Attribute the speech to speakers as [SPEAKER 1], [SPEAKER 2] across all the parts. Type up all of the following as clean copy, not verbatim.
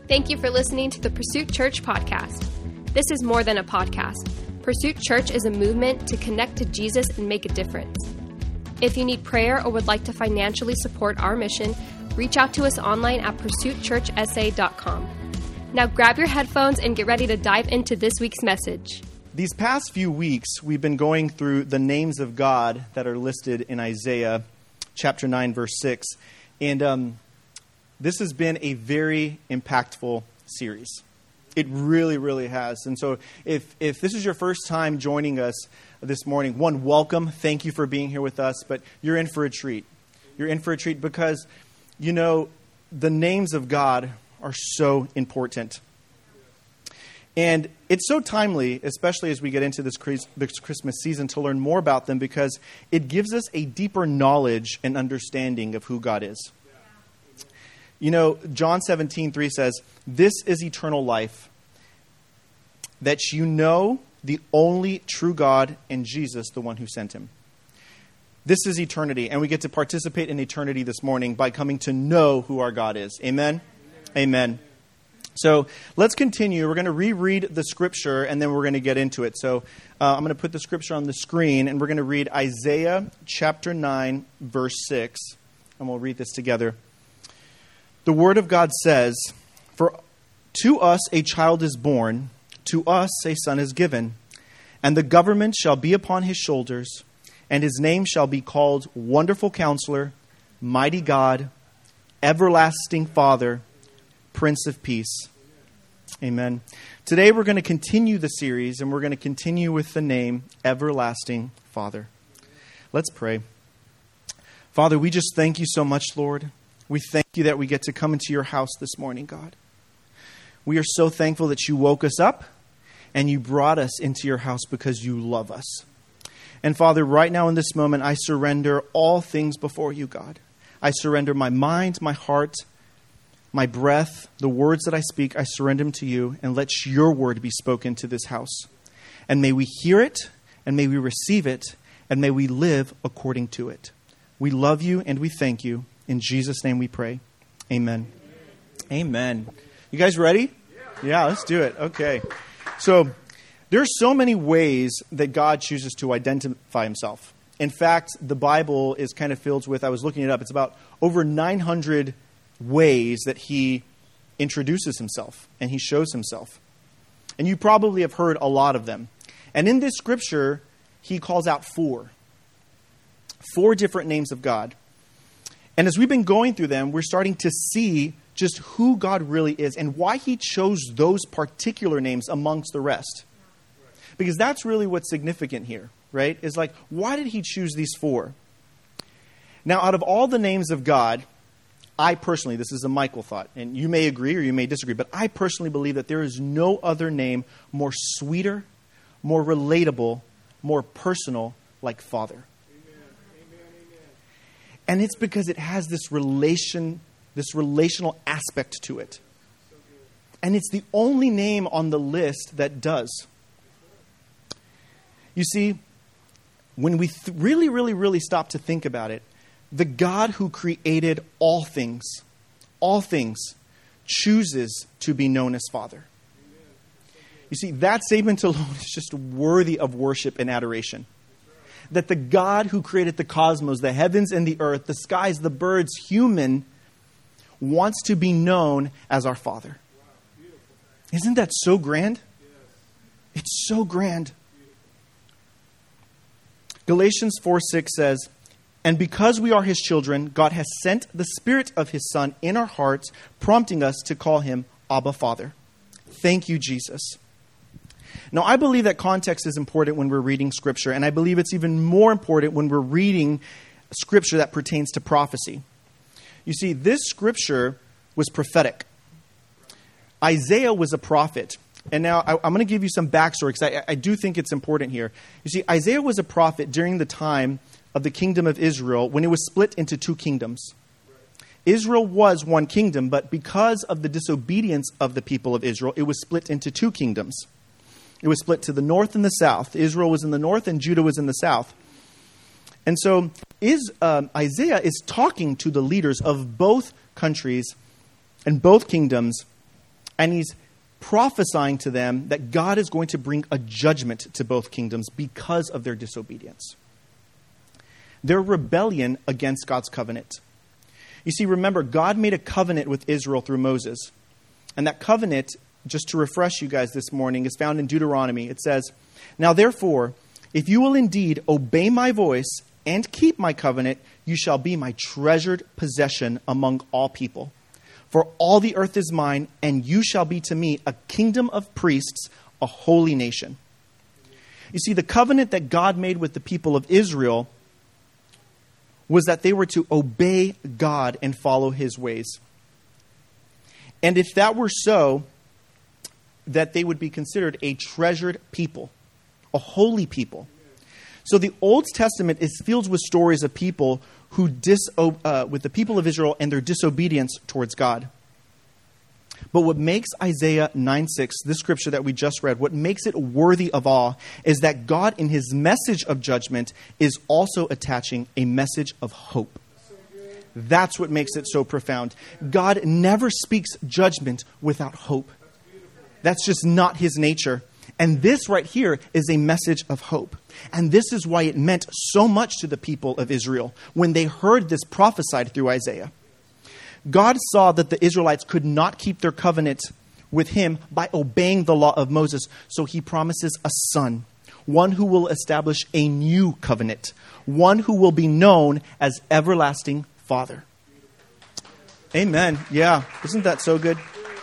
[SPEAKER 1] Thank you for listening to the Pursuit Church podcast. This is more than a podcast. Pursuit Church is a movement to connect to Jesus and make a difference. If you need prayer or would like to financially support our mission, reach out to us online at pursuitchurchsa.com. Now grab your headphones and get ready to dive into this week's message.
[SPEAKER 2] These past few weeks, we've been going through the names of God that are listed in Isaiah chapter 9, verse 6. And this has been a very impactful series. It really, really has. And so if this is your first time joining us this morning, one, welcome. Thank you for being here with us. But you're in for a treat. You're in for a treat because, you know, the names of God are so important. And it's so timely, especially as we get into this Christmas season, to learn more about them because it gives us a deeper knowledge and understanding of who God is. You know, John 17:3 says, "This is eternal life, that you know the only true God and Jesus, the one who sent him." This is eternity, and we get to participate in eternity this morning by coming to know who our God is. Amen? Amen. So let's continue. We're going to reread the scripture, and then we're going to get into it. So I'm going to put the scripture on the screen, and we're going to read Isaiah chapter 9, verse 6, and we'll read this together. The word of God says, "For to us a child is born, to us a son is given, and the government shall be upon his shoulders, and his name shall be called Wonderful Counselor, Mighty God, Everlasting Father, Prince of Peace." Amen. Today we're going to continue the series, and we're going to continue with the name Everlasting Father. Let's pray. Father, we just thank you so much, Lord. We thank you that we get to come into your house this morning, God. We are so thankful that you woke us up and you brought us into your house because you love us. And Father, right now in this moment, I surrender all things before you, God. I surrender my mind, my heart, my breath, the words that I speak, I surrender them to you, and let your word be spoken to this house. And may we hear it, and may we receive it, and may we live according to it. We love you and we thank you. In Jesus' name we pray. Amen. Amen. You guys ready? Yeah, let's do it. Okay. So there's so many ways that God chooses to identify himself. In fact, the Bible is kind of filled with, I was looking it up, it's about over 900 ways that he introduces himself and he shows himself. And you probably have heard a lot of them. And in this scripture, he calls out four different names of God. And as we've been going through them, we're starting to see just who God really is and why he chose those particular names amongst the rest. Because that's really what's significant here, right? Is like, why did he choose these four? Now, out of all the names of God, I personally, this is a Michael thought, and you may agree or you may disagree, but I personally believe that there is no other name more sweeter, more relatable, more personal like Father. And it's because it has this relational aspect to it. And it's the only name on the list that does. You see, when we really stop to think about it, the God who created all things, chooses to be known as Father. You see, that statement alone is just worthy of worship and adoration. That the God who created the cosmos, the heavens and the earth, the skies, the birds, human, wants to be known as our Father. Isn't that so grand? It's so grand. Galatians 4:6 says, "And because we are his children, God has sent the Spirit of his Son in our hearts, prompting us to call him Abba, Father." Thank you, Jesus. Now, I believe that context is important when we're reading Scripture, and I believe it's even more important when we're reading Scripture that pertains to prophecy. You see, this Scripture was prophetic. Isaiah was a prophet. And now I'm going to give you some backstory because I do think it's important here. You see, Isaiah was a prophet during the time of the kingdom of Israel when it was split into two kingdoms. Israel was one kingdom, but because of the disobedience of the people of Israel, it was split into two kingdoms. It was split to the north and the south. Israel was in the north and Judah was in the south. And so Isaiah is talking to the leaders of both countries and both kingdoms And he's prophesying to them that God is going to bring a judgment to both kingdoms because of their disobedience. Their rebellion against God's covenant. You see, remember, God made a covenant with Israel through Moses. And that covenant, just to refresh you guys this morning, is found in Deuteronomy. It says, "Now therefore, if you will indeed obey my voice and keep my covenant, you shall be my treasured possession among all people. For all the earth is mine, and you shall be to me a kingdom of priests, a holy nation." You see, the covenant that God made with the people of Israel was that they were to obey God and follow his ways. And if that were so, that they would be considered a treasured people, a holy people. So the Old Testament is filled with stories of people who with the people of Israel and their disobedience towards God. But what makes Isaiah 9:6, this scripture that we just read, what makes it worthy of awe is that God in his message of judgment is also attaching a message of hope. That's what makes it so profound. God never speaks judgment without hope. That's just not his nature. And this right here is a message of hope. And this is why it meant so much to the people of Israel when they heard this prophesied through Isaiah. God saw that the Israelites could not keep their covenant with him by obeying the law of Moses. So he promises a son, one who will establish a new covenant, one who will be known as Everlasting Father. Amen. Yeah. Isn't that so good?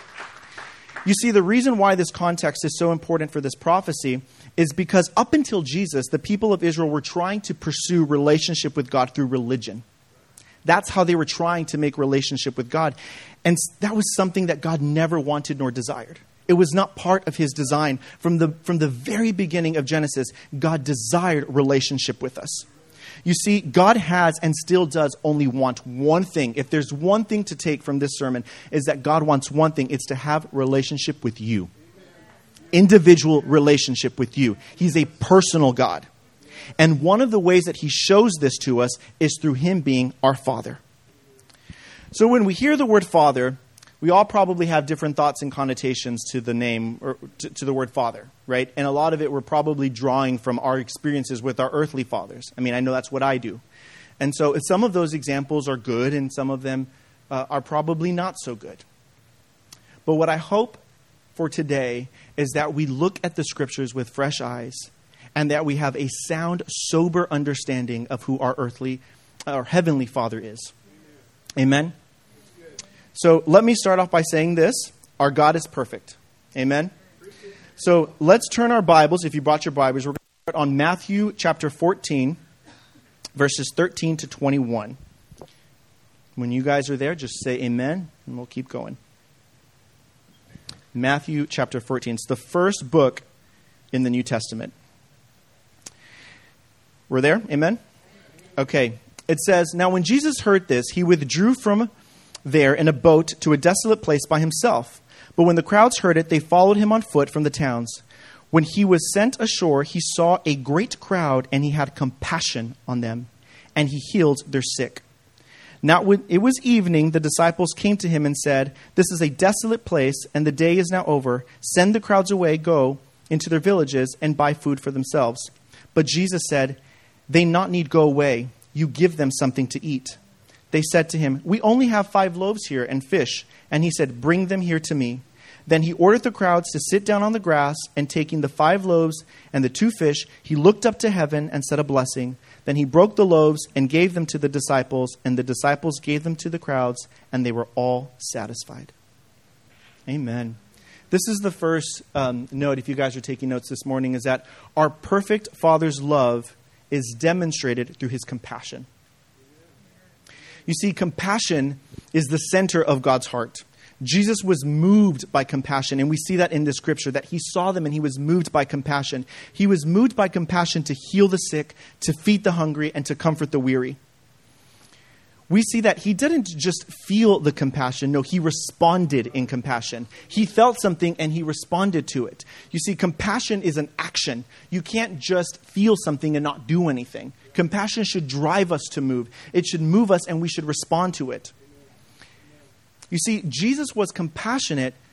[SPEAKER 2] You see, the reason why this context is so important for this prophecy is because up until Jesus, the people of Israel were trying to pursue relationship with God through religion. That's how they were trying to make relationship with God. And that was something that God never wanted nor desired. It was not part of his design. From the very beginning of Genesis, God desired relationship with us. You see, God has and still does only want one thing. If there's one thing to take from this sermon, is that God wants one thing. It's to have relationship with you. Individual relationship with you. He's a personal God. And one of the ways that he shows this to us is through him being our Father. So when we hear the word Father, we all probably have different thoughts and connotations to the name, or to the word Father, right? And a lot of it we're probably drawing from our experiences with our earthly fathers. I mean, I know that's what I do. And so some of those examples are good and some of them are probably not so good. But what I hope for today is that we look at the scriptures with fresh eyes and that we have a sound, sober understanding of who our heavenly Father is. Amen? So let me start off by saying this. Our God is perfect. Amen? So let's turn our Bibles, if you brought your Bibles, we're going to start on Matthew chapter 14, verses 13 to 21. When you guys are there, just say amen, and we'll keep going. Matthew chapter 14. It's the first book in the New Testament. We're there? Amen? Okay. It says, "Now when Jesus heard this, he withdrew from there in a boat to a desolate place by himself. But when the crowds heard it, they followed him on foot from the towns. When he was sent ashore, he saw a great crowd, and he had compassion on them, and he healed their sick. Now when it was evening, the disciples came to him and said, 'This is a desolate place, and the day is now over. Send the crowds away, go into their villages, and buy food for themselves.' But Jesus said, 'They not need go away. You give them something to eat.' They said to him, 'We only have 5 loaves here and fish.' And he said, 'Bring them here to me.' Then he ordered the crowds to sit down on the grass, and taking the 5 loaves and the 2 fish, he looked up to heaven and said a blessing. Then he broke the loaves and gave them to the disciples, and the disciples gave them to the crowds, and they were all satisfied." Amen. This is the first note, if you guys are taking notes this morning, is that our perfect Father's love is demonstrated through his compassion. You see, compassion is the center of God's heart. Jesus was moved by compassion, and we see that in the scripture, that he saw them and he was moved by compassion. He was moved by compassion to heal the sick, to feed the hungry, and to comfort the weary. We see that he didn't just feel the compassion. No, he responded in compassion. He felt something and he responded to it. You see, compassion is an action. You can't just feel something and not do anything. Compassion should drive us to move. It should move us and we should respond to it. You see, Jesus was compassionate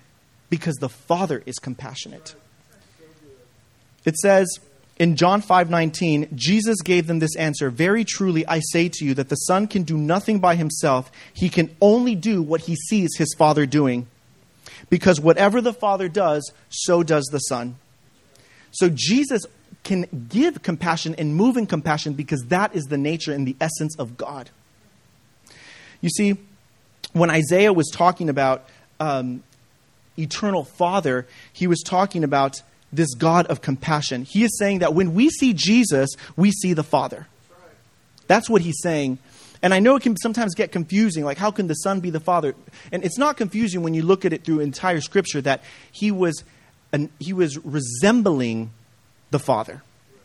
[SPEAKER 2] because the Father is compassionate. It says in John 5:19, Jesus gave them this answer, "Very truly I say to you that the Son can do nothing by himself. He can only do what he sees his Father doing. Because whatever the Father does, so does the Son." So Jesus can give compassion and move in compassion because that is the nature and the essence of God. You see, when Isaiah was talking about eternal Father, he was talking about this God of compassion. He is saying that when we see Jesus, we see the Father. That's what he's saying. And I know it can sometimes get confusing, like how can the Son be the Father? And it's not confusing when you look at it through entire Scripture that he was resembling the Father.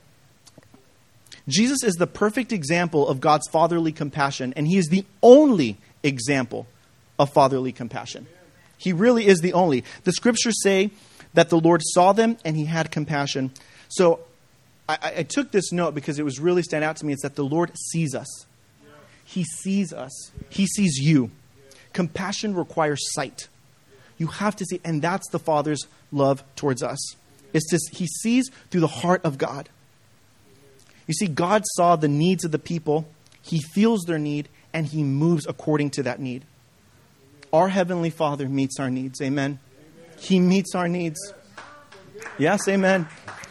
[SPEAKER 2] Jesus is the perfect example of God's fatherly compassion, and he is the only example of fatherly compassion. He really is the only. The Scriptures say that the Lord saw them and he had compassion. So I took this note because it was really stand out to me. It's that the Lord sees us. He sees us. He sees you. Compassion requires sight. You have to see, and that's the Father's love towards us. It's just, he sees through the heart of God. You see, God saw the needs of the people. He feels their need, and he moves according to that need. Our Heavenly Father meets our needs. Amen. He meets our needs. Yes, amen.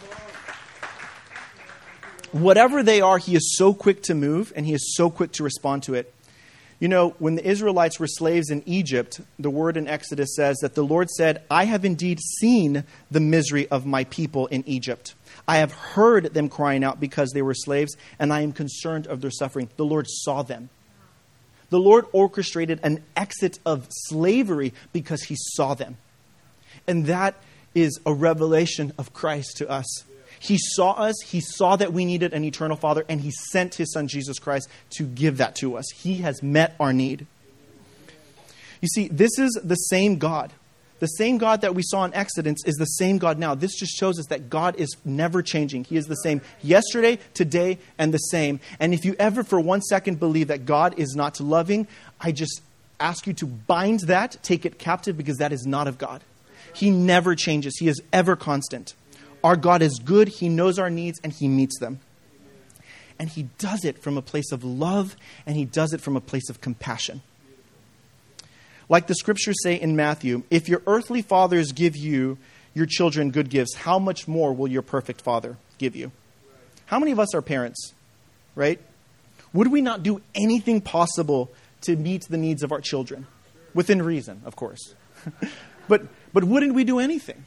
[SPEAKER 2] Whatever they are, he is so quick to move, and he is so quick to respond to it. You know, when the Israelites were slaves in Egypt, the word in Exodus says that the Lord said, "I have indeed seen the misery of my people in Egypt. I have heard them crying out because they were slaves, and I am concerned of their suffering." The Lord saw them. The Lord orchestrated an exit of slavery because he saw them. And that is a revelation of Christ to us. He saw us, he saw that we needed an eternal Father, and he sent his Son Jesus Christ to give that to us. He has met our need. You see, this is the same God. The same God that we saw in Exodus is the same God now. This just shows us that God is never changing. He is the same yesterday, today, and the same. And if you ever for 1 second believe that God is not loving, I just ask you to bind that, take it captive, because that is not of God. He never changes. He is ever constant. Our God is good. He knows our needs and he meets them. And he does it from a place of love, and he does it from a place of compassion. Like the scriptures say in Matthew, if your earthly fathers give you, your children, good gifts, how much more will your perfect Father give you? How many of us are parents, right? Would we not do anything possible to meet the needs of our children? Within reason, of course. But wouldn't we do anything?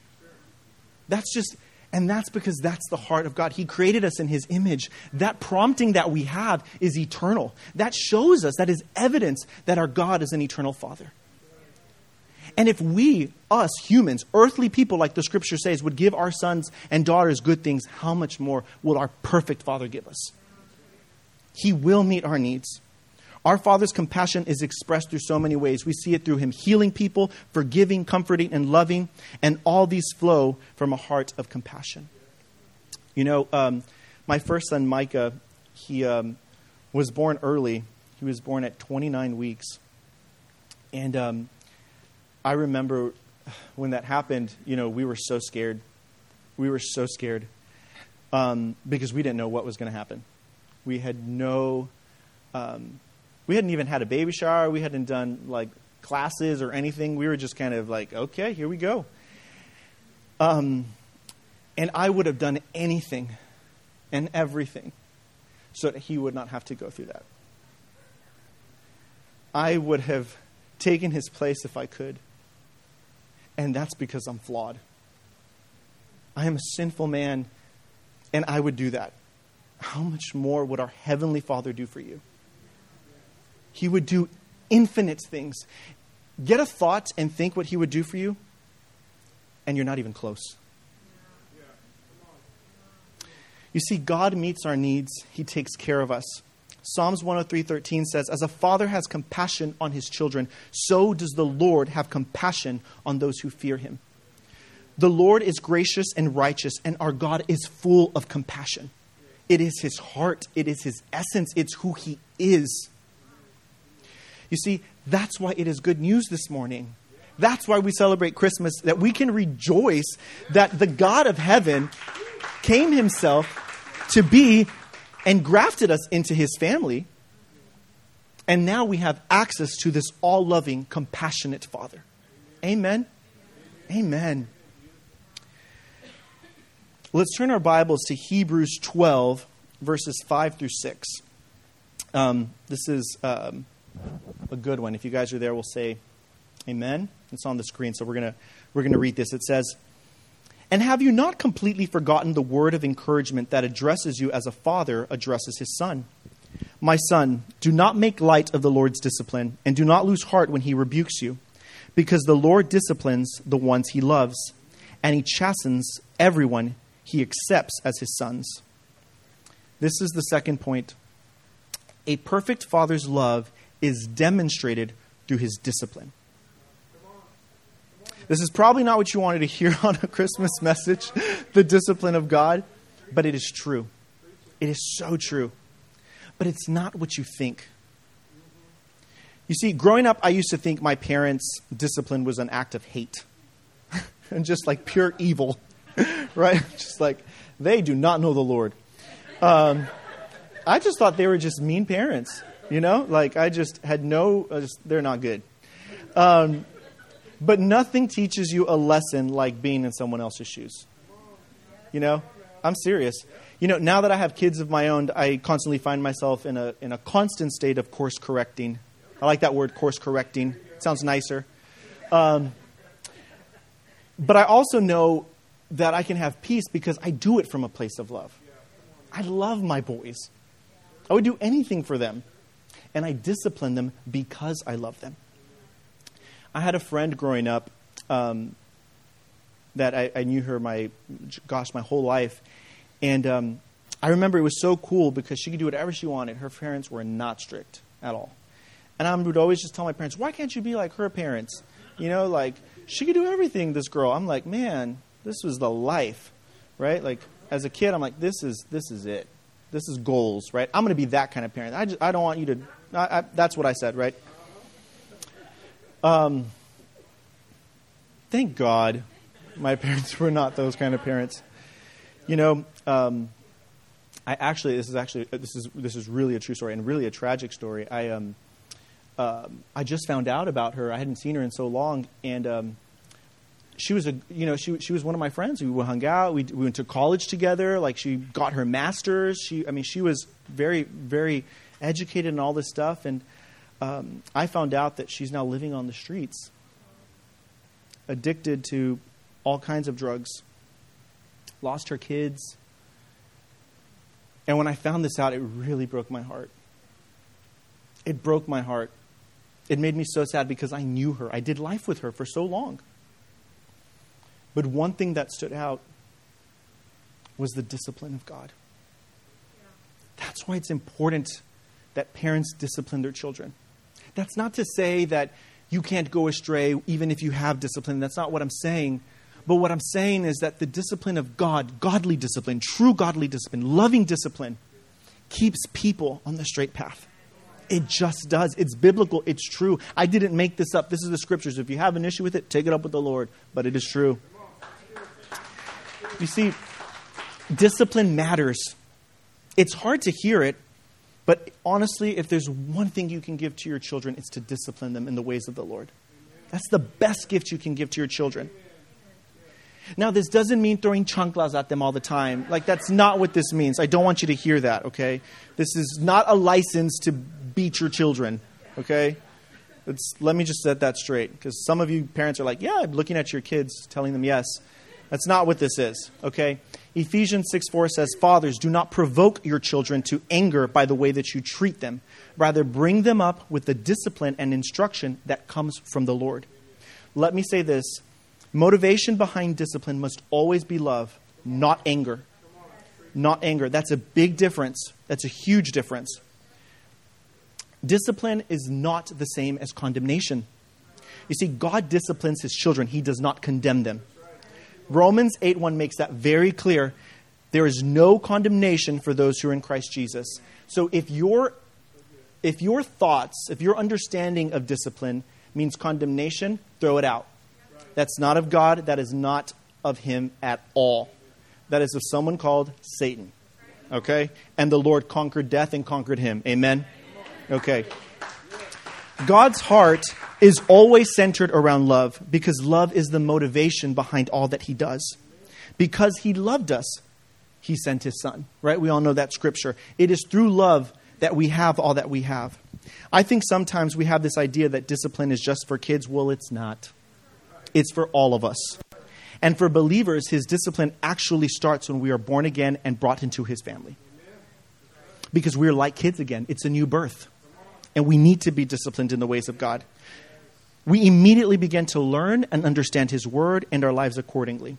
[SPEAKER 2] And that's because that's the heart of God. He created us in his image. That prompting that we have is eternal. That shows us, that is evidence that our God is an eternal Father. And if we, us humans, earthly people like the scripture says, would give our sons and daughters good things, how much more will our perfect Father give us? He will meet our needs. Our Father's compassion is expressed through so many ways. We see it through him healing people, forgiving, comforting, and loving. And all these flow from a heart of compassion. You know, my first son, Micah, he was born early. He was born at 29 weeks. And I remember when that happened, you know, we were so scared. We were so scared because we didn't know what was going to happen. We had we hadn't even had a baby shower. We hadn't done like classes or anything. We were just kind of like, okay, here we go. And I would have done anything and everything so that he would not have to go through that. I would have taken his place if I could. And that's because I'm flawed. I am a sinful man, and I would do that. How much more would our Heavenly Father do for you? He would do infinite things. Get a thought and think what he would do for you, and you're not even close. You see, God meets our needs. He takes care of us. Psalms 103:13 says, as a father has compassion on his children, so does the Lord have compassion on those who fear him. The Lord is gracious and righteous, and our God is full of compassion. It is his heart. It is his essence. It's who he is. You see, that's why it is good news this morning. That's why we celebrate Christmas, that we can rejoice that the God of heaven came himself to be and grafted us into his family. And now we have access to this all-loving, compassionate Father. Amen? Amen. Let's turn our Bibles to Hebrews 12, verses 5 through 6. This is a good one. If you guys are there, we'll say amen. It's on the screen, so we're gonna read this. It says, "And have you not completely forgotten the word of encouragement that addresses you as a father addresses his son? My son, do not make light of the Lord's discipline, and do not lose heart when he rebukes you, because the Lord disciplines the ones he loves, and he chastens everyone he accepts as his sons." This is the second point. A perfect father's love is demonstrated through his discipline. This is probably not what you wanted to hear on a Christmas message, the discipline of God, but it is true. It is so true. But it's not what you think. You see, growing up, I used to think my parents' discipline was an act of hate and just like pure evil, right? Just like, they do not know the Lord. I just thought they were just mean parents, you know? Like, I just had they're not good. But nothing teaches you a lesson like being in someone else's shoes. You know? I'm serious. You know, now that I have kids of my own, I constantly find myself in a constant state of course correcting. I like that word, course correcting. It sounds nicer. But I also know that I can have peace because I do it from a place of love. I love my boys. I would do anything for them. And I discipline them because I love them. I had a friend growing up that I knew her my whole life. And I remember it was so cool because she could do whatever she wanted. Her parents were not strict at all. And I would always just tell my parents, why can't you be like her parents? You know, like, she could do everything, this girl. I'm like, man, this was the life, right? Like, as a kid, I'm like, this is it. This is goals, right? I'm going to be that kind of parent. I don't want you to, that's what I said, right? Thank God my parents were not those kind of parents. You know, this is really a true story and really a tragic story. I just found out about her. I hadn't seen her in so long, and she was she was one of my friends. We hung out. We went to college together. Like, she got her master's. She was very, very educated in all this stuff. And I found out that she's now living on the streets, addicted to all kinds of drugs, lost her kids. And when I found this out, it really broke my heart. It broke my heart. It made me so sad because I knew her. I did life with her for so long. But one thing that stood out was the discipline of God. That's why it's important that parents discipline their children. That's not to say that you can't go astray even if you have discipline. That's not what I'm saying. But what I'm saying is that the discipline of God, godly discipline, true godly discipline, loving discipline, keeps people on the straight path. It just does. It's biblical. It's true. I didn't make this up. This is the scriptures. If you have an issue with it, take it up with the Lord. But it is true. You see, discipline matters. It's hard to hear it, but honestly, if there's one thing you can give to your children, it's to discipline them in the ways of the Lord. That's the best gift you can give to your children. Now, this doesn't mean throwing chanclas at them all the time. Like, that's not what this means. I don't want you to hear that, okay? This is not a license to beat your children, okay? Let me just set that straight, because some of you parents are like, yeah, I'm looking at your kids, telling them yes. That's not what this is, okay? Ephesians 6:4 says, "Fathers, do not provoke your children to anger by the way that you treat them. Rather, bring them up with the discipline and instruction that comes from the Lord." Let me say this. Motivation behind discipline must always be love, not anger. Not anger. That's a big difference. That's a huge difference. Discipline is not the same as condemnation. You see, God disciplines his children. He does not condemn them. Romans 8:1 makes that very clear. There is no condemnation for those who are in Christ Jesus. So if your thoughts, if your understanding of discipline means condemnation, throw it out. That's not of God. That is not of him at all. That is of someone called Satan. Okay? And the Lord conquered death and conquered him. Amen? Okay. God's heart is always centered around love because love is the motivation behind all that he does. Because he loved us, he sent his son. Right? We all know that scripture. It is through love that we have all that we have. I think sometimes we have this idea that discipline is just for kids. Well, it's not. It's for all of us. And for believers, his discipline actually starts when we are born again and brought into his family. Because we're like kids again. It's a new birth. And we need to be disciplined in the ways of God. We immediately begin to learn and understand his word and our lives accordingly.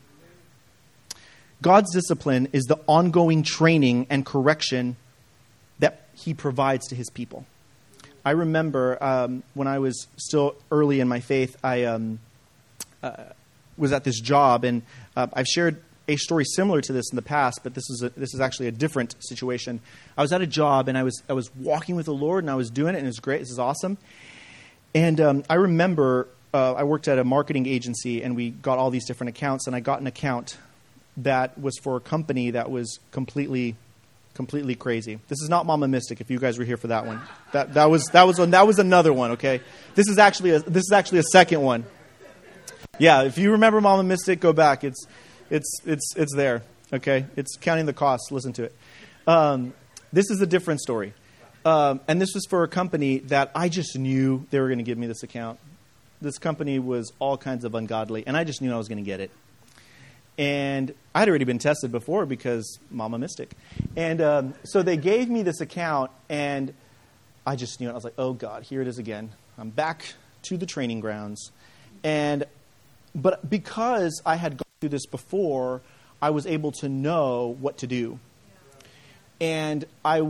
[SPEAKER 2] God's discipline is the ongoing training and correction that he provides to his people. I remember when I was still early in my faith, I was at this job, and I've shared a story similar to this in the past, but this is actually a different situation. I was at a job, and I was walking with the Lord, and I was doing it, and it was great. This is awesome. And I remember I worked at a marketing agency, and we got all these different accounts, and I got an account that was for a company that was completely crazy. This is not Mama Mystic. If you guys were here for that one, that was another one. Okay, this is actually a second one. Yeah, if you remember Mama Mystic, go back. It's there. Okay, it's counting the costs. Listen to it. This is a different story, and this was for a company that I just knew they were going to give me this account. This company was all kinds of ungodly, and I just knew I was going to get it. And I'd already been tested before because Mama Mystic. And so they gave me this account, and I just knew it. I was like, oh, God, here it is again. I'm back to the training grounds. But because I had gone through this before, I was able to know what to do. And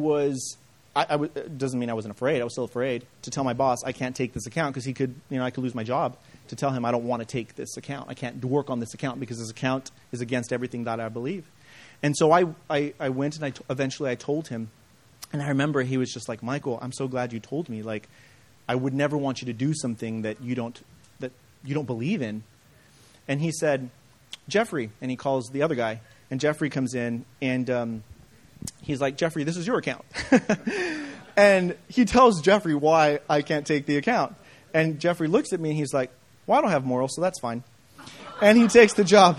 [SPEAKER 2] it doesn't mean I wasn't afraid. I was still afraid to tell my boss I can't take this account because I could lose my job. To tell him I don't want to take this account. I can't work on this account because this account is against everything that I believe. And so I went and eventually I told him. And I remember he was just like, Michael, I'm so glad you told me. Like, I would never want you to do something that you don't believe in. And he said, Jeffrey, and he calls the other guy. And Jeffrey comes in and he's like, Jeffrey, this is your account. And he tells Jeffrey why I can't take the account. And Jeffrey looks at me and he's like, well, I don't have morals, so that's fine. And he takes the job.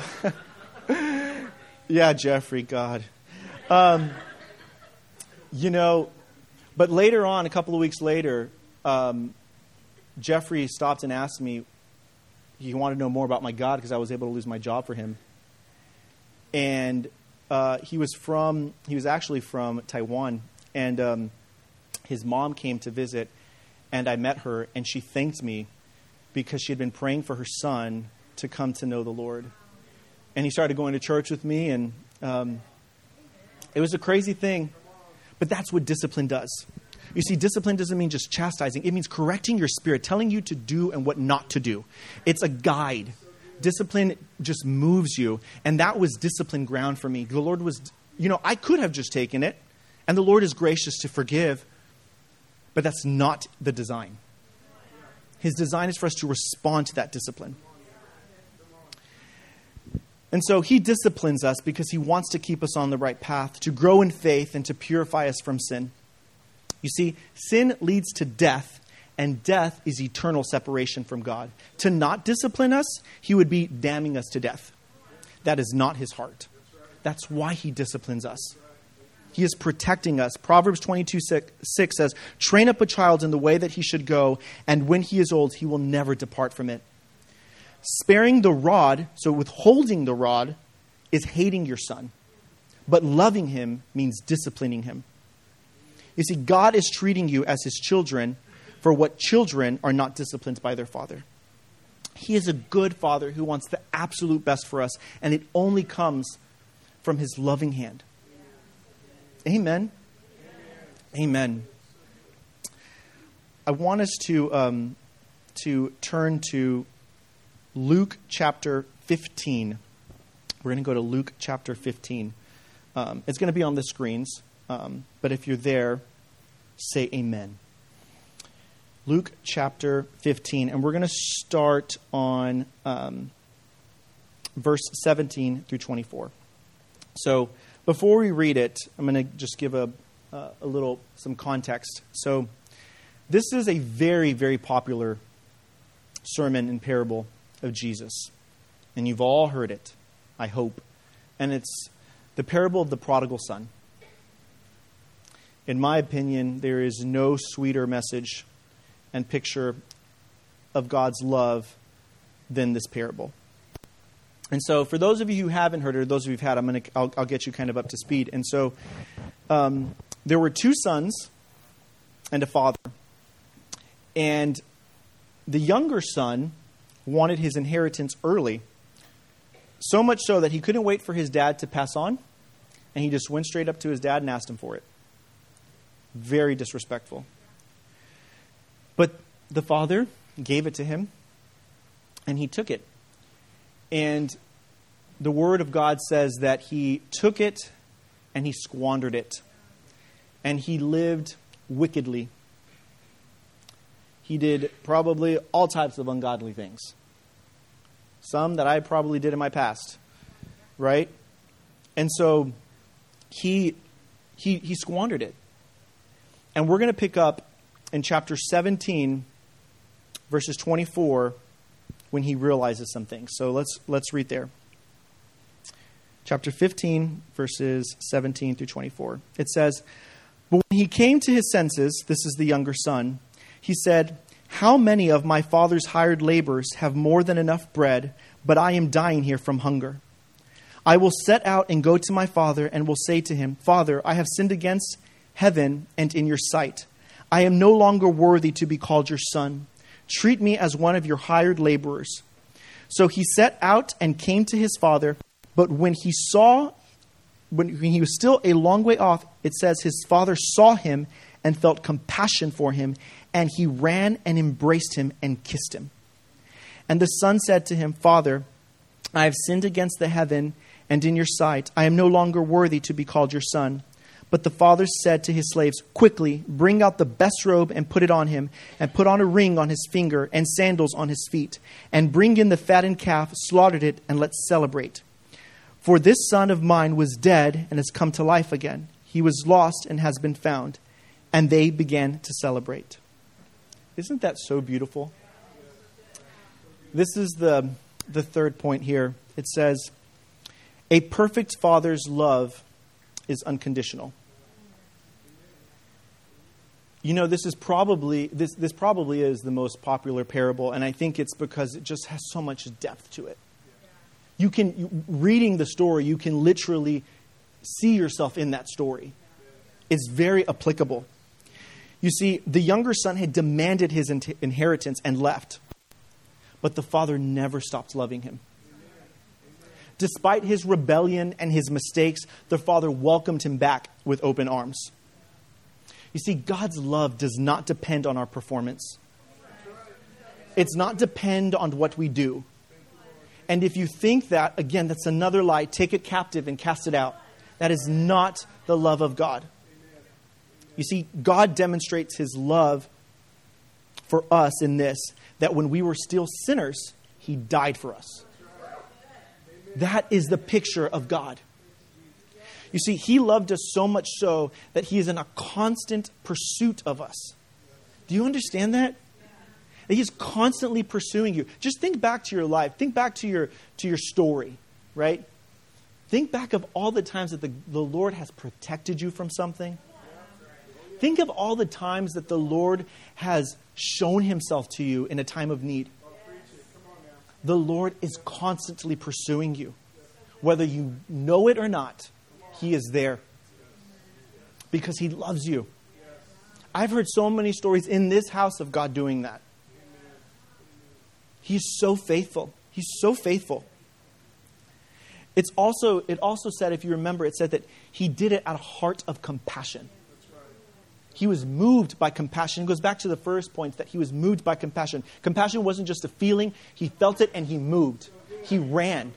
[SPEAKER 2] Yeah, Jeffrey, God. But later on, a couple of weeks later, Jeffrey stopped and asked me, he wanted to know more about my God because I was able to lose my job for him. And he was actually from Taiwan. And his mom came to visit, and I met her, and she thanked me because she had been praying for her son to come to know the Lord. And he started going to church with me, and it was a crazy thing. But that's what discipline does. You see, discipline doesn't mean just chastising. It means correcting your spirit, telling you to do and what not to do. It's a guide. Discipline just moves you. And that was discipline ground for me. The Lord was, I could have just taken it, and the Lord is gracious to forgive, but that's not the design. His design is for us to respond to that discipline. And so he disciplines us because he wants to keep us on the right path, to grow in faith and to purify us from sin. You see, sin leads to death, and death is eternal separation from God. To not discipline us, he would be damning us to death. That is not his heart. That's why he disciplines us. He is protecting us. Proverbs 22:6 says, train up a child in the way that he should go, and when he is old, he will never depart from it. Sparing the rod, so withholding the rod, is hating your son. But loving him means disciplining him. You see, God is treating you as his children for what children are not disciplined by their father. He is a good father who wants the absolute best for us, and it only comes from his loving hand. Amen. Amen. I want us to turn to Luke chapter 15. We're going to go to Luke chapter 15. It's going to be on the screens, but if you're there, say amen. Luke chapter 15, and we're going to start on verse 17 through 24. So before we read it, I'm going to just give some context. So this is a very, very popular sermon and parable of Jesus, and you've all heard it, I hope. And it's the parable of the prodigal son. In my opinion, there is no sweeter message and picture of God's love than this parable. And so for those of you who haven't heard it, or those of you who've had, I'll get you kind of up to speed. And so there were two sons and a father. And the younger son wanted his inheritance early, so much so that he couldn't wait for his dad to pass on, and he just went straight up to his dad and asked him for it. Very disrespectful. But the father gave it to him, and he took it. And the Word of God says that he took it and he squandered it. And he lived wickedly. He did probably all types of ungodly things. Some that I probably did in my past. Right? And so he squandered it. And we're going to pick up in chapter 17, verses 24, when he realizes some things. So let's read there. Chapter 15, verses 17 through 24. It says, "But when he came to his senses," this is the younger son, "he said, 'How many of my father's hired laborers have more than enough bread, but I am dying here from hunger? I will set out and go to my father and will say to him, Father, I have sinned against heaven and in your sight. I am no longer worthy to be called your son. Treat me as one of your hired laborers.' So he set out and came to his father, but when he was still a long way off, it says his father saw him and felt compassion for him, and he ran and embraced him and kissed him. And the son said to him, Father, I have sinned against the heaven and in your sight. I am no longer worthy to be called your son. But the father said to his slaves, Quickly, bring out the best robe and put it on him, and put on a ring on his finger and sandals on his feet. And bring in the fattened calf, slaughtered it, and let's celebrate. For this son of mine was dead and has come to life again. He was lost and has been found. And they began to celebrate." Isn't that so beautiful? This is the third point here. It says, a perfect father's love is unconditional. You know, this probably is the most popular parable, and I think it's because it just has so much depth to it. Reading the story, you can literally see yourself in that story. It's very applicable. You see, the younger son had demanded his inheritance and left, but the father never stopped loving him. Despite his rebellion and his mistakes, the father welcomed him back with open arms. You see, God's love does not depend on our performance. It's not depend on what we do. And if you think that, again, that's another lie. Take it captive and cast it out. That is not the love of God. You see, God demonstrates his love for us in this, that when we were still sinners, he died for us. That is the picture of God. You see, he loved us so much so that he is in a constant pursuit of us. Do you understand that? That he's constantly pursuing you. Just think back to your life. Think back to your story, right? Think back of all the times that the Lord has protected you from something. Think of all the times that the Lord has shown himself to you in a time of need. The Lord is constantly pursuing you. Whether you know it or not, he is there. Because he loves you. I've heard so many stories in this house of God doing that. He's so faithful. He's so faithful. It also said, if you remember, it said that he did it out of a heart of compassion. He was moved by compassion. It goes back to the first point, that he was moved by compassion. Compassion wasn't just a feeling. He felt it and he moved. He ran.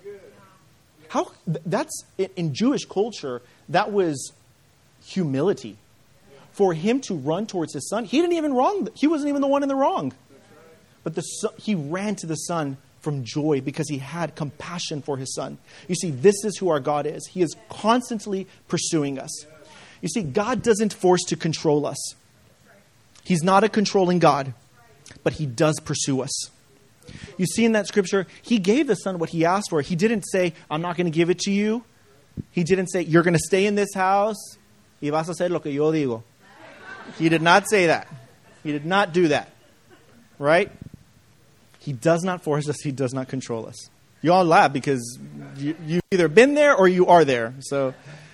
[SPEAKER 2] In Jewish culture, that was humility. for him to run towards his son, he didn't even wrong. He wasn't even the one in the wrong. But he ran to the son from joy because he had compassion for his son. You see, this is who our God is. He is constantly pursuing us. You see, God doesn't force to control us. He's not a controlling God, but he does pursue us. You see in that scripture, he gave the son what he asked for. He didn't say, I'm not going to give it to you. He didn't say, you're going to stay in this house y vas a hacer lo que yo digo. He did not say that. He did not do that. Right? He does not force us. He does not control us. You all laugh because you've either been there or you are there. So,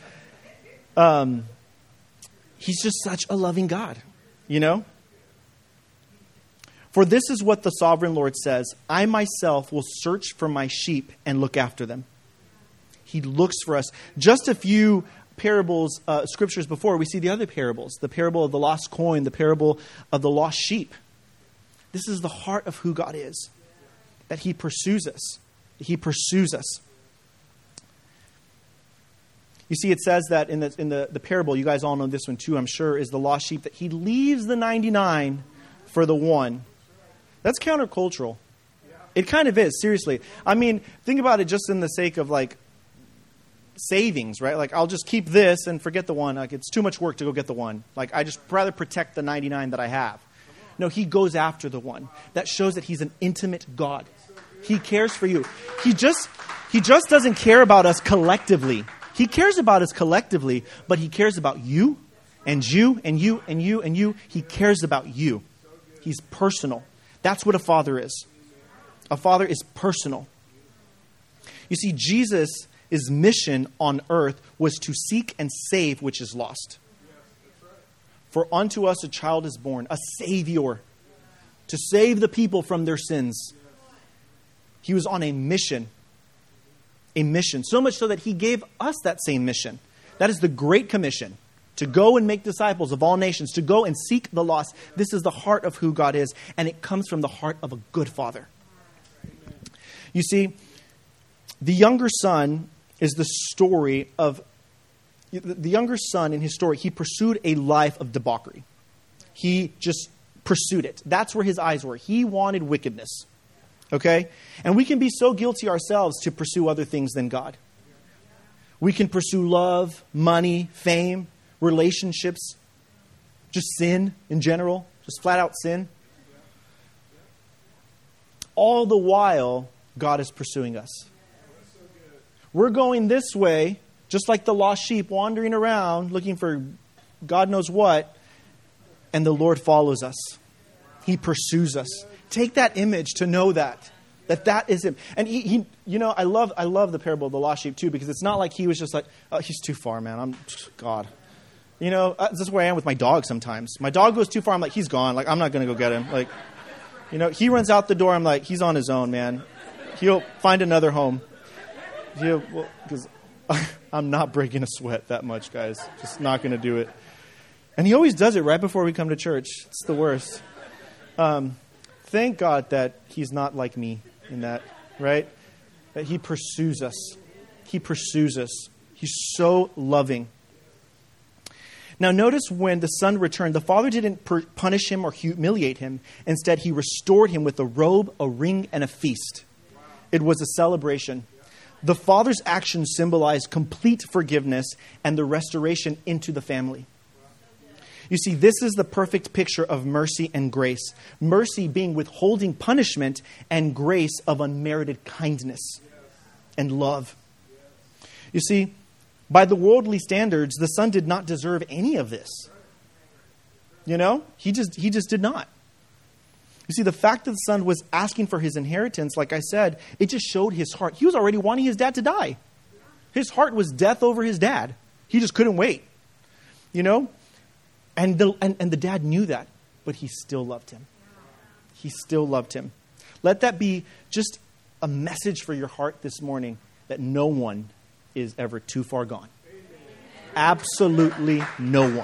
[SPEAKER 2] he's just such a loving God, you know? For this is what the sovereign Lord says, I myself will search for my sheep and look after them. He looks for us. Just a few parables, scriptures before, we see the other parables. The parable of the lost coin, the parable of the lost sheep. This is the heart of who God is. That he pursues us. He pursues us. You see, it says that in the parable, you guys all know this one too, I'm sure, is the lost sheep, that he leaves the 99 for the one. That's countercultural. It kind of is, seriously. I mean, think about it just in the sake of like savings, right? Like, I'll just keep this and forget the one. Like, it's too much work to go get the one. Like, I just rather protect the 99 that I have. No, he goes after the one. That shows that he's an intimate God. He cares for you. He just doesn't care about us collectively. He cares about us collectively, but he cares about you and you and you and you and you. He cares about you. He's personal. That's what a father is. A father is personal. You see, Jesus' mission on earth was to seek and save which is lost. For unto us a child is born, a Savior, to save the people from their sins. He was on a mission. A mission. So much so that he gave us that same mission. That is the Great Commission. To go and make disciples of all nations. To go and seek the lost. This is the heart of who God is. And it comes from the heart of a good father. You see, the younger son is the story of... The younger son in his story, he pursued a life of debauchery. He just pursued it. That's where his eyes were. He wanted wickedness. Okay? And we can be so guilty ourselves to pursue other things than God. We can pursue love, money, fame, relationships, just sin in general, just flat out sin. All the while, God is pursuing us. We're going this way, just like the lost sheep wandering around looking for God knows what, and the Lord follows us. He pursues us. Take that image to know that is him. And he you know, I love the parable of the lost sheep too, because it's not like he was just like, oh, he's too far, man. God. You know, this is where I am with my dog sometimes. My dog goes too far, I'm like, he's gone. Like, I'm not going to go get him. Like, you know, he runs out the door, I'm like, he's on his own, man. He'll find another home. Because I'm not breaking a sweat that much, guys. Just not going to do it. And he always does it right before we come to church. It's the worst. Thank God that he's not like me in that, right? That he pursues us. He pursues us. He's so loving. Now notice when the son returned, the father didn't punish him or humiliate him. Instead, he restored him with a robe, a ring, and a feast. It was a celebration. The father's actions symbolized complete forgiveness and the restoration into the family. You see, this is the perfect picture of mercy and grace. Mercy being withholding punishment, and grace of unmerited kindness and love. You see, by the worldly standards, the son did not deserve any of this. You know, he just did not. You see, the fact that the son was asking for his inheritance, like I said, it just showed his heart. He was already wanting his dad to die. His heart was death over his dad. He just couldn't wait. You know? And the dad knew that, but he still loved him. He still loved him. Let that be just a message for your heart this morning, that no one is ever too far gone. Absolutely no one.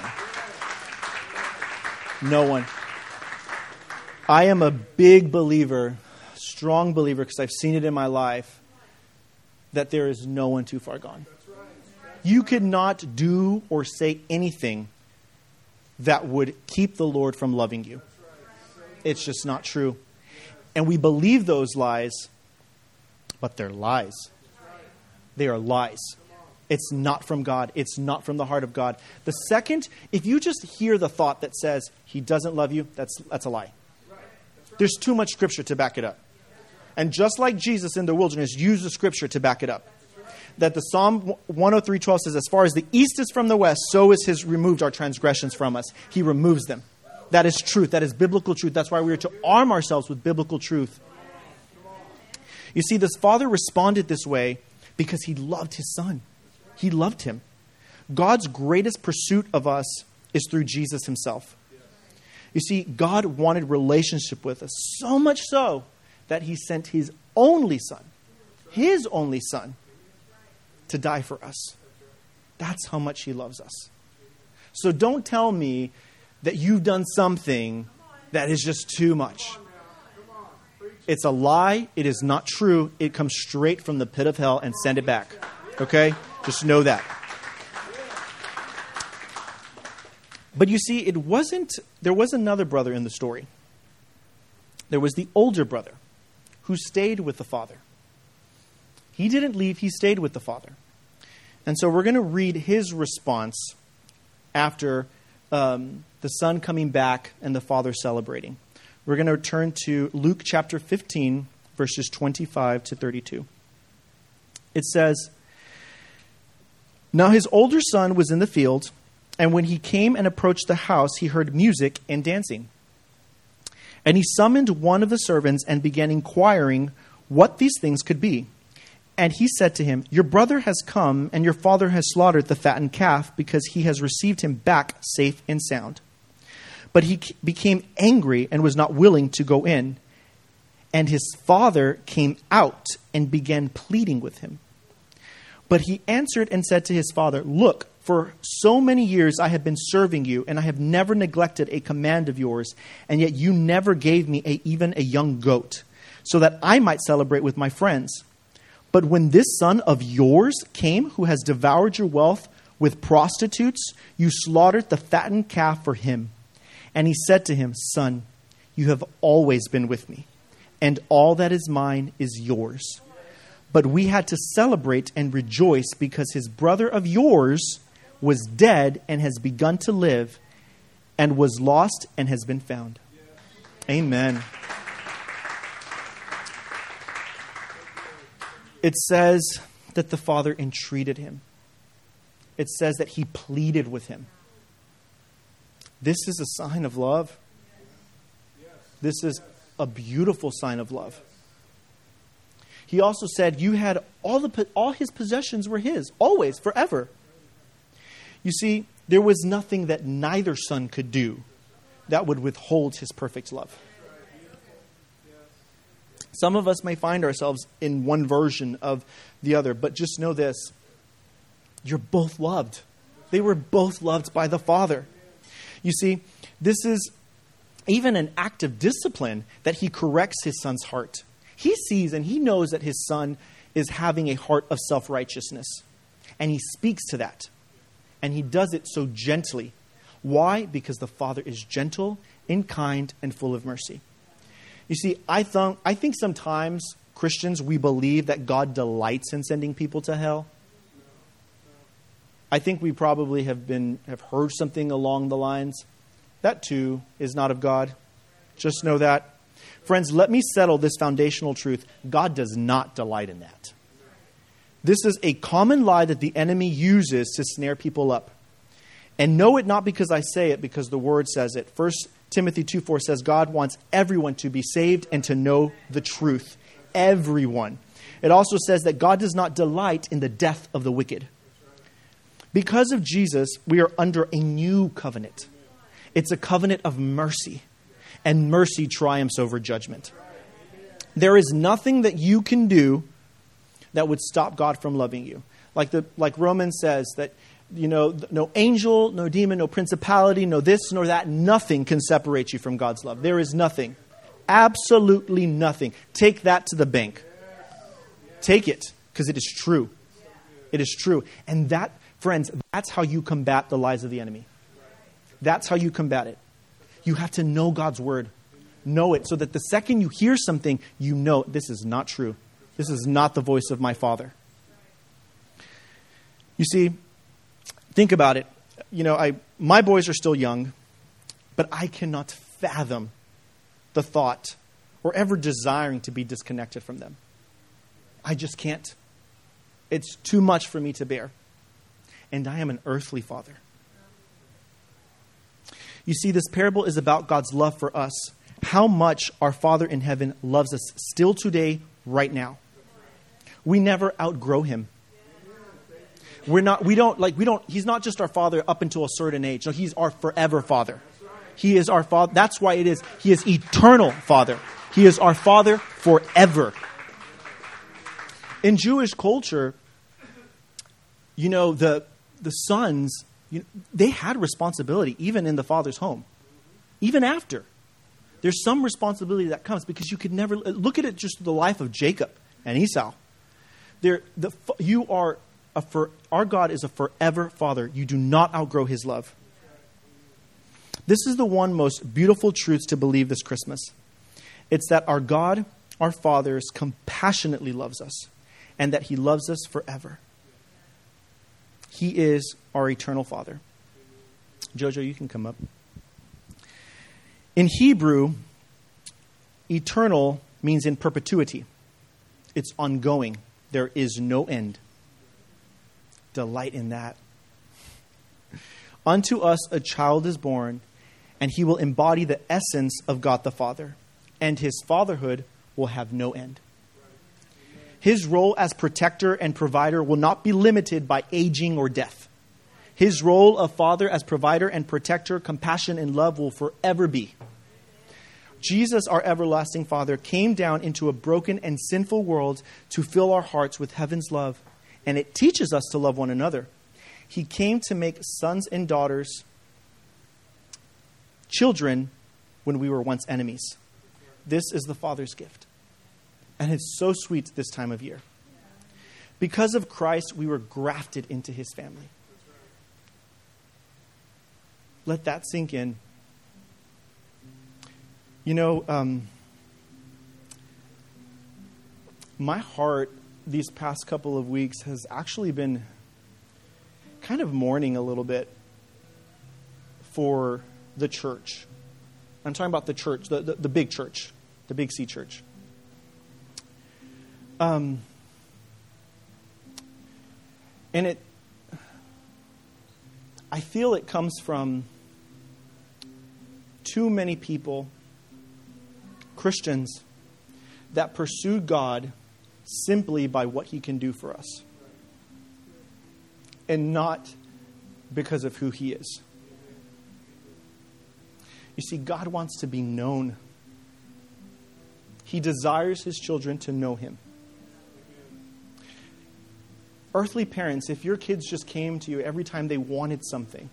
[SPEAKER 2] No one. I am a big believer, strong believer, because I've seen it in my life, that there is no one too far gone. You could not do or say anything that would keep the Lord from loving you. It's just not true. And we believe those lies, but they're lies. They are lies. It's not from God. It's not from the heart of God. The second, if you just hear the thought that says he doesn't love you, that's a lie. There's too much scripture to back it up. And just like Jesus in the wilderness used the scripture to back it up. That the Psalm 103:12 says, as far as the east is from the west, so is his removed our transgressions from us. He removes them. That is truth. That is biblical truth. That's why we are to arm ourselves with biblical truth. You see, this father responded this way because he loved his son. He loved him. God's greatest pursuit of us is through Jesus himself. You see, God wanted relationship with us, so much so that he sent his only son, to die for us. That's how much he loves us. So don't tell me that you've done something that is just too much. It's a lie. It is not true. It comes straight from the pit of hell, and send it back. Okay? Just know that. But you see, there was another brother in the story. There was the older brother who stayed with the father. He didn't leave, he stayed with the father. And so we're going to read his response after the son coming back and the father celebrating. We're going to turn to Luke chapter 15, verses 25 to 32. It says, now his older son was in the field, and when he came and approached the house, he heard music and dancing. And he summoned one of the servants and began inquiring what these things could be. And he said to him, your brother has come, and your father has slaughtered the fattened calf, because he has received him back safe and sound. But he became angry and was not willing to go in. And his father came out and began pleading with him. But he answered and said to his father, look, for so many years I have been serving you, and I have never neglected a command of yours, and yet you never gave me even a young goat, so that I might celebrate with my friends. But when this son of yours came, who has devoured your wealth with prostitutes, you slaughtered the fattened calf for him. And he said to him, son, you have always been with me, and all that is mine is yours. But we had to celebrate and rejoice because his brother of yours was dead and has begun to live, and was lost and has been found. Amen. It says that the father entreated him. It says that he pleaded with him. This is a sign of love. This is a beautiful sign of love. He also said, you had all his possessions were his, always, forever. You see, there was nothing that neither son could do that would withhold his perfect love. Some of us may find ourselves in one version of the other, but just know this. You're both loved. They were both loved by the Father. You see, this is even an act of discipline that he corrects his son's heart. He sees and he knows that his son is having a heart of self-righteousness. And he speaks to that. And he does it so gently. Why? Because the Father is gentle and kind and full of mercy. You see, I think sometimes Christians, we believe that God delights in sending people to hell. I think we probably have heard something along the lines. That too is not of God. Just know that. Friends, let me settle this foundational truth. God does not delight in that. This is a common lie that the enemy uses to snare people up. And know it not because I say it, because the Word says it. 1 Timothy 2:4 says God wants everyone to be saved and to know the truth. Everyone. It also says that God does not delight in the death of the wicked. Because of Jesus, we are under a new covenant. It's a covenant of mercy. And mercy triumphs over judgment. There is nothing that you can do that would stop God from loving you. Like Romans says that, no angel, no demon, no principality, no this nor that, nothing can separate you from God's love. There is nothing. Absolutely nothing. Take that to the bank. Take it, because it is true. It is true. And that, friends, that's how you combat the lies of the enemy. That's how you combat it. You have to know God's word. Know it so that the second you hear something, you know this is not true. This is not the voice of my Father. You see, think about it. My boys are still young, but I cannot fathom the thought or ever desiring to be disconnected from them. I just can't. It's too much for me to bear. And I am an earthly father. You see, this parable is about God's love for us. How much our Father in heaven loves us still today, right now. We never outgrow him. He's not just our Father up until a certain age. No, he's our forever Father. He is our Father. That's why it is. He is eternal Father. He is our Father forever. In Jewish culture, the sons, they had responsibility even in the father's home. Even after. There's some responsibility that comes because you could never look at it just the life of Jacob and Esau. Our God is a forever Father. You do not outgrow his love. This is the one most beautiful truths to believe this Christmas. It's that our God, our Father, compassionately loves us and that he loves us forever. He is our eternal Father. Jojo, you can come up. In Hebrew, eternal means in perpetuity. It's ongoing. There is no end. Delight in that. Unto us a child is born, and he will embody the essence of God the Father, and his fatherhood will have no end. His role as protector and provider will not be limited by aging or death. His role of father as provider and protector, compassion and love will forever be. Jesus, our everlasting Father, came down into a broken and sinful world to fill our hearts with heaven's love. And it teaches us to love one another. He came to make sons and daughters children when we were once enemies. This is the Father's gift. And it's so sweet this time of year. Because of Christ, we were grafted into his family. Let that sink in. My heart these past couple of weeks has actually been kind of mourning a little bit for the church. I'm talking about the church, the big church, the Big C church. And I feel it comes from too many people, Christians, that pursue God simply by what he can do for us. And not because of who he is. You see, God wants to be known. He desires his children to know him. Earthly parents, if your kids just came to you every time they wanted something,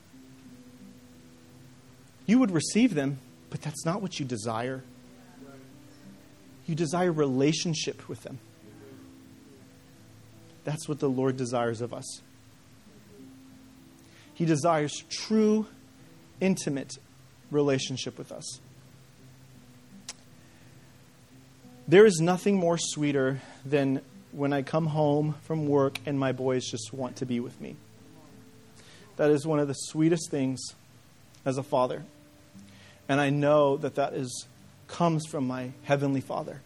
[SPEAKER 2] you would receive them, but that's not what you desire. You desire relationship with them. That's what the Lord desires of us. He desires true, intimate relationship with us. There is nothing more sweeter than when I come home from work and my boys just want to be with me. That is one of the sweetest things as a father. And I know that comes from my heavenly Father.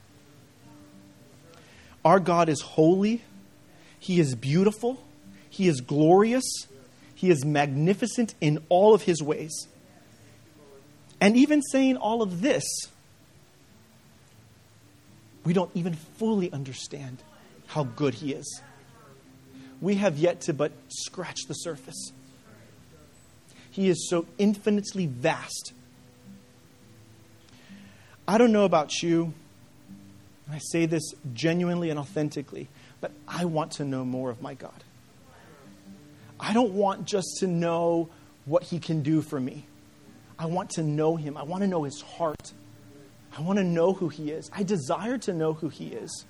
[SPEAKER 2] Our God is holy. He is beautiful. He is glorious. He is magnificent in all of his ways. And even saying all of this, we don't even fully understand how good he is. We have yet to but scratch the surface. He is so infinitely vast. I don't know about you, and I say this genuinely and authentically, but I want to know more of my God. I don't want just to know what he can do for me. I want to know him. I want to know his heart. I want to know who he is. I desire to know who he is.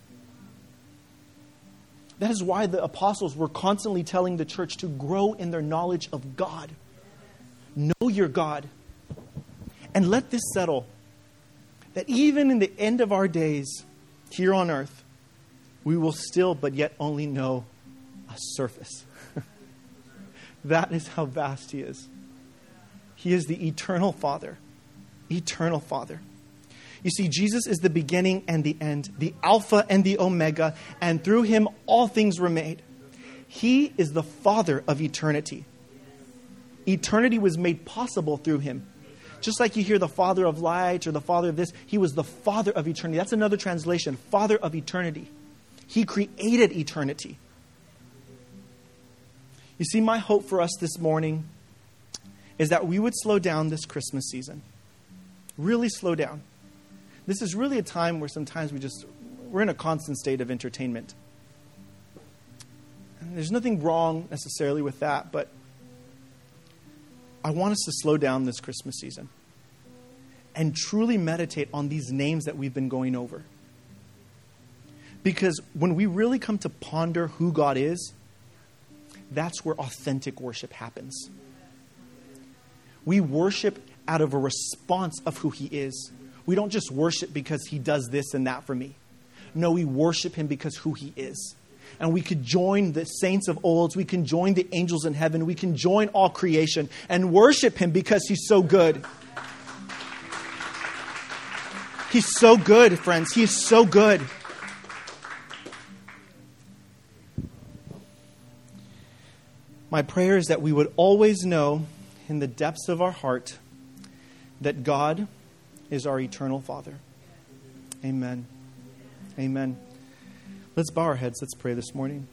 [SPEAKER 2] That is why the apostles were constantly telling the church to grow in their knowledge of God. Know your God. And let this settle, that even in the end of our days here on earth, we will still but yet only know a surface. That is how vast He is. He is the eternal Father. Eternal Father. You see, Jesus is the beginning and the end, the Alpha and the Omega, and through Him all things were made. He is the Father of eternity. Eternity was made possible through Him. Just like you hear the Father of light or the Father of this, He was the Father of eternity. That's another translation, Father of eternity. He created eternity. You see, my hope for us this morning is that we would slow down this Christmas season. Really slow down. This is really a time where sometimes we're in a constant state of entertainment. And there's nothing wrong necessarily with that, but I want us to slow down this Christmas season and truly meditate on these names that we've been going over. Because when we really come to ponder who God is, that's where authentic worship happens. We worship out of a response of who He is. We don't just worship because He does this and that for me. No, we worship Him because who He is. And we could join the saints of old. We can join the angels in heaven. We can join all creation and worship Him because He's so good. He's so good, friends. He is so good. My prayer is that we would always know in the depths of our heart that God is our eternal Father. Amen. Amen. Let's bow our heads. Let's pray this morning.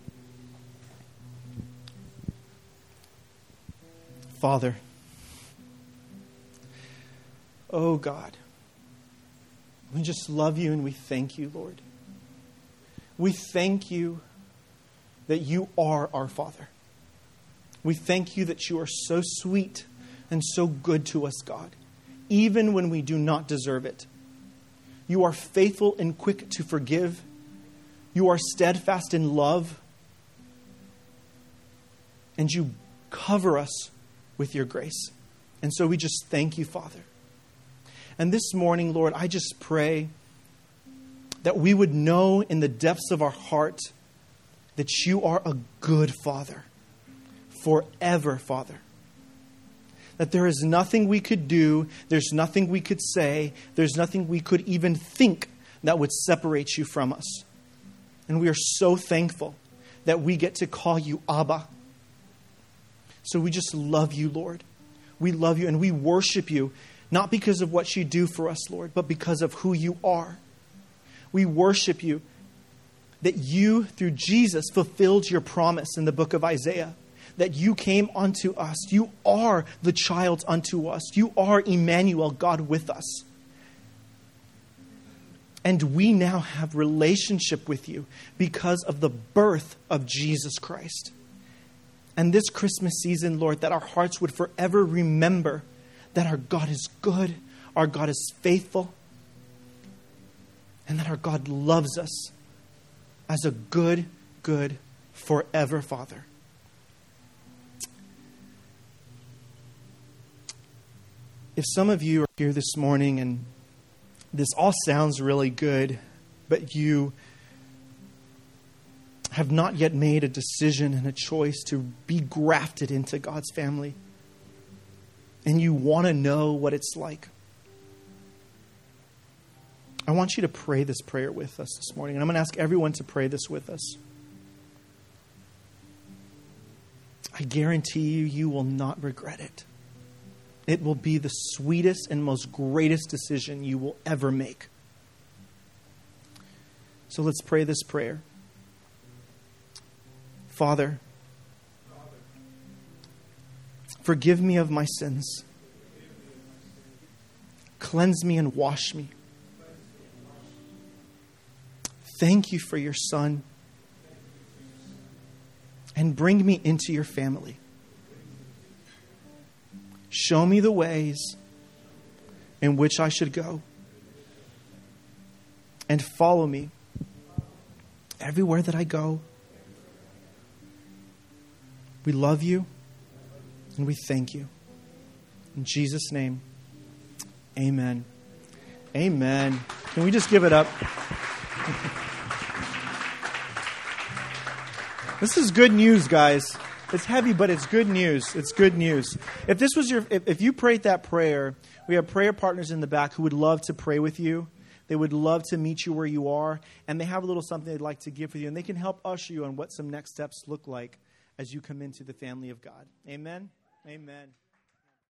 [SPEAKER 2] Father, oh God, we just love You and we thank You, Lord. We thank You that You are our Father. We thank You that You are so sweet and so good to us, God, even when we do not deserve it. You are faithful and quick to forgive. You are steadfast in love. And You cover us with Your grace. And so we just thank You, Father. And this morning, Lord, I just pray that we would know in the depths of our heart that You are a good Father. Forever, Father. That there is nothing we could do, there's nothing we could say, there's nothing we could even think that would separate You from us. And we are so thankful that we get to call You Abba. So we just love You, Lord. We love You and we worship You, not because of what You do for us, Lord, but because of who You are. We worship You that You, through Jesus, fulfilled Your promise in the book of Isaiah. That You came unto us. You are the child unto us. You are Emmanuel, God with us. And we now have relationship with You because of the birth of Jesus Christ. And this Christmas season, Lord, that our hearts would forever remember that our God is good, our God is faithful, and that our God loves us as a good, good, forever Father. If some of you are here this morning and this all sounds really good, but you have not yet made a decision and a choice to be grafted into God's family, and you want to know what it's like, I want you to pray this prayer with us this morning. And I'm going to ask everyone to pray this with us. I guarantee you, you will not regret it. It will be the sweetest and most greatest decision you will ever make. So let's pray this prayer. Father, forgive me of my sins. Cleanse me and wash me. Thank You for Your Son. And bring me into Your family. Show me the ways in which I should go. And follow me everywhere that I go. We love You and we thank You. In Jesus' name, amen. Amen. Can we just give it up? This is good news, guys. It's heavy, but it's good news. It's good news. If you prayed that prayer, we have prayer partners in the back who would love to pray with you. They would love to meet you where you are, and they have a little something they'd like to give for you, and they can help usher you on what some next steps look like as you come into the family of God. Amen? Amen.